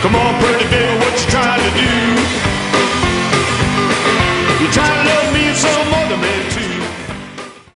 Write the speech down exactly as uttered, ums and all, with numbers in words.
Come on, pretty baby, what you trying to do?